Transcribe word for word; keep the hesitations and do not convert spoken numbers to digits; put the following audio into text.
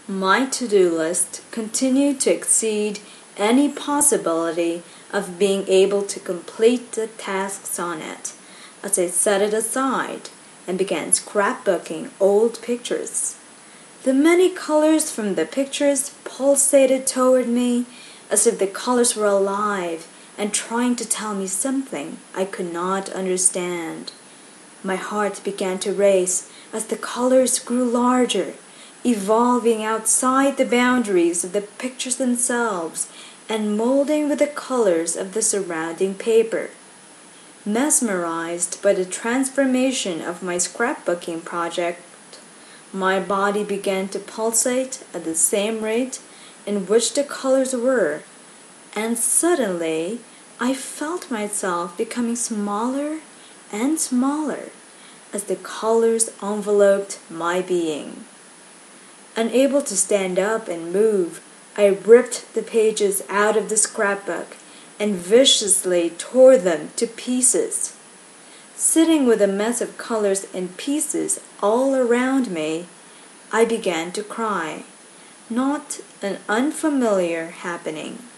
My to-do list continued to exceed any possibility of being able to complete the tasks on it as I set it aside and began scrapbooking old pictures. The many colors from the pictures pulsated toward me as if the colors were alive and trying to tell me something I could not understand. My heart began to race as the colors grew larger, evolving outside the boundaries of the pictures themselves and molding with the colors of the surrounding paper. Mesmerized by the transformation of my scrapbooking project, my body began to pulsate at the same rate in which the colors were, and suddenly I felt myself becoming smaller and smaller as the colors enveloped my being. Unable to stand up and move, I ripped the pages out of the scrapbook and viciously tore them to pieces. Sitting with a mess of colors in pieces all around me, I began to cry. Not an unfamiliar happening.